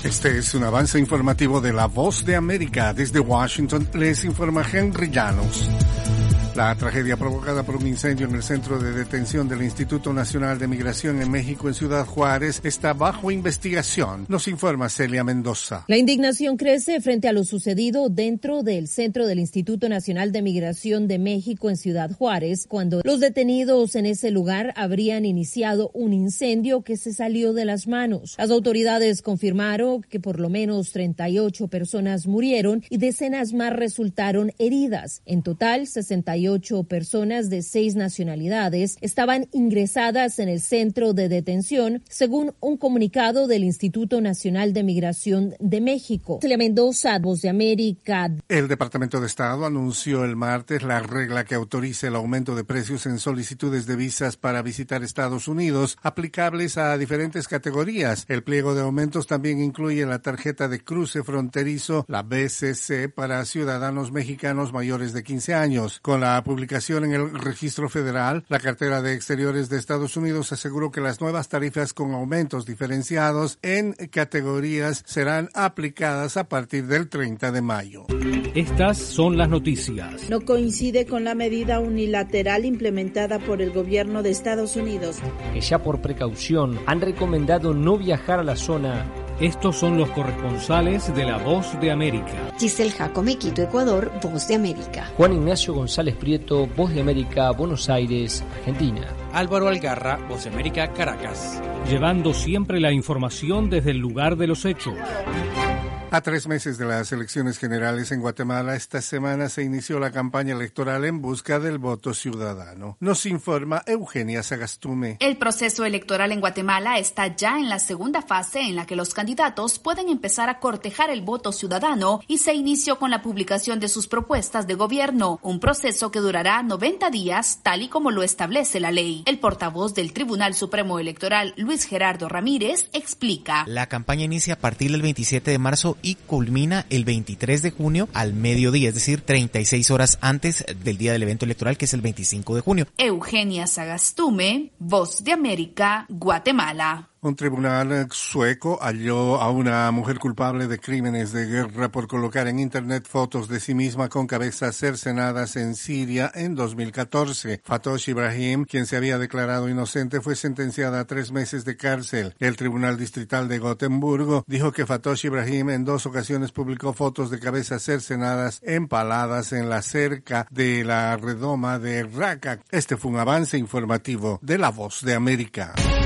Este es un avance informativo de La Voz de América. Desde Washington les informa Henry Llanos. La tragedia provocada por un incendio en el centro de detención del Instituto Nacional de Migración en México en Ciudad Juárez está bajo investigación. Nos informa Celia Mendoza. La indignación crece frente a lo sucedido dentro del centro del Instituto Nacional de Migración de México en Ciudad Juárez, cuando los detenidos en ese lugar habrían iniciado un incendio que se salió de las manos. Las autoridades confirmaron que por lo menos 38 personas murieron y decenas más resultaron heridas. En total, 68 personas de 6 nacionalidades estaban ingresadas en el centro de detención, según un comunicado del Instituto Nacional de Migración de México. Celia Mendoza, Voz de América. El Departamento de Estado anunció el martes la regla que autoriza el aumento de precios en solicitudes de visas para visitar Estados Unidos, aplicables a diferentes categorías. El pliego de aumentos también incluye la tarjeta de cruce fronterizo, la BCC, para ciudadanos mexicanos mayores de 15 años. Con la publicación en el Registro Federal, la cartera de Exteriores de Estados Unidos aseguró que las nuevas tarifas con aumentos diferenciados en categorías serán aplicadas a partir del 30 de mayo. Estas son las noticias. No coincide con la medida unilateral implementada por el gobierno de Estados Unidos, que ya por precaución han recomendado no viajar a la zona. Estos son los corresponsales de La Voz de América. Giselle Jacome, Quito, Ecuador, Voz de América. Juan Ignacio González Prieto, Voz de América, Buenos Aires, Argentina. Álvaro Algarra, Voz de América, Caracas. Llevando siempre la información desde el lugar de los hechos. A 3 meses de las elecciones generales en Guatemala, esta semana se inició la campaña electoral en busca del voto ciudadano. Nos informa Eugenia Sagastume. El proceso electoral en Guatemala está ya en la segunda fase en la que los candidatos pueden empezar a cortejar el voto ciudadano y se inició con la publicación de sus propuestas de gobierno, un proceso que durará 90 días, tal y como lo establece la ley. El portavoz del Tribunal Supremo Electoral, Luis Gerardo Ramírez, explica. La campaña inicia a partir del 27 de marzo y culmina el 23 de junio al mediodía, es decir, 36 horas antes del día del evento electoral, que es el 25 de junio. Eugenia Sagastume, Voz de América, Guatemala. Un tribunal sueco halló a una mujer culpable de crímenes de guerra por colocar en Internet fotos de sí misma con cabezas cercenadas en Siria en 2014. Fatosh Ibrahim, quien se había declarado inocente, fue sentenciada a 3 meses de cárcel. El Tribunal Distrital de Gotemburgo dijo que Fatosh Ibrahim en 2 ocasiones publicó fotos de cabezas cercenadas empaladas en la cerca de la redoma de Raqqa. Este fue un avance informativo de La Voz de América.